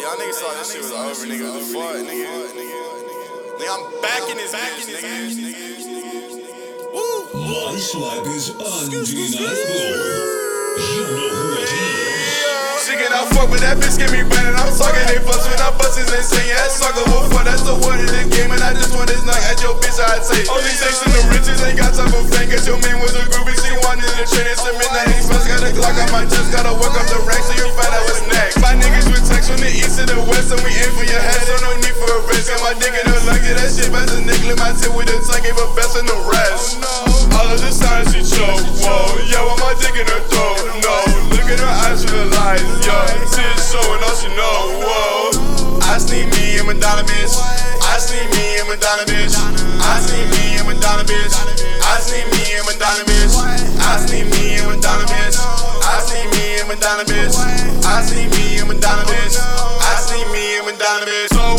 y'all niggas thought this shit was over, nigga. What the fuck, nigga? Nigga, I'm back in this bitch, nigga. Woo! My swag is undeniable. You know who it is. She get out fuck with that bitch, get me running. I'm talking, they fuss when I bust is insane. Yeah, that sucker will fuck, that's the word of this game. And I just want this night at your bitch, I'd say. Only takes in the riches, ain't got time for fame. Cause your man was a groovy, she wanted to train. It's a midnight express, got a clock, I might just gotta work up the ranks. So you find out what's next. My niggas with text from the east to the west, and we aim for your head, so no need for a rest. Got my dick in the lung, get that shit best as Nick, my tip with the tongue, gave her best in the rest. All of the signs she choke, whoa. Yo, I'm my dick in her throat, no. Look at her eyes for the lies, yo. Tears showing all she know, whoa. I see me in Madonna, bitch. I see me in Madonna, bitch. I see me in Madonna, bitch. I see me in Madonna, bitch. I see me in Madonna, bitch. I see me in Madonna, bitch. I see me in Madonna, bitch. I see me in Madonna, bitch. So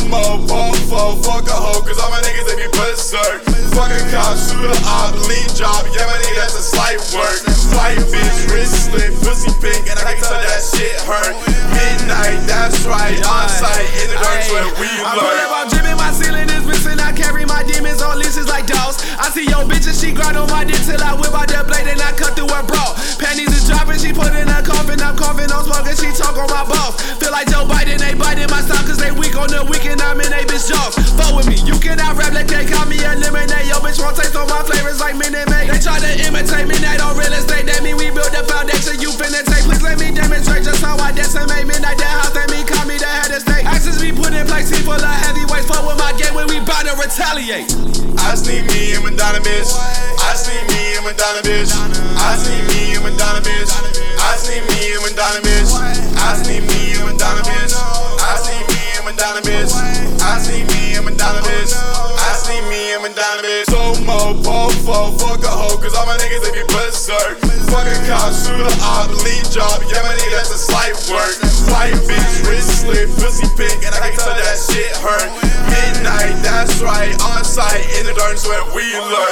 mo, fuck a hoe, cause all my niggas they be berserk. Fucking cop, shooter, op, lead job. Yeah, my nigga, that's a slight work. White bitch, wrist slit, pussy pink, and I can tell that shit hurt. Midnight, that's right, on site, in the dark, where we learn. I'm dripping, my ceiling is missing. I carry my demons on leashes like dogs. I see your bitch and she grind on my dick till I whip out that blade and I cut through her bra. Panties is dropping, she put in her coffin. I'm coughing, I'm smoking, she talk on my balls. Feel like Joe Biden, they biting my style cause they weak on the weekend. I'm in they bitch jaws. Fuck with me, you cannot rap like they call me a lemonade. Yo bitch won't taste on my flavors like Minute Maid. They try to imitate me, that on real estate. That mean we build the foundation you finna take. Please let me demonstrate just how I decimate. Midnight that house, that mean call me the head of state. Axes be put in place, he full of heavyweights. Fuck with my game when we bout to retaliate. I see me in Madonna, bitch. I see me in Madonna, bitch. I see me in Madonna, bitch. I see me in Madonna, bitch. I see me in Madonna, bitch. I see me in Madonna, bitch. I see me in Madonna, bitch. I see me in Madonna, bitch. So mo, fuck a hoe, cause all my niggas they be berserk. Fucking cop, shooter, op, lead job. Yeah, my nigga, that's a slight work. White bitch, wrist slit, pussy pink, and I can tell that shit hurt. Midnight, that's right, on site, in the darkness where we learn.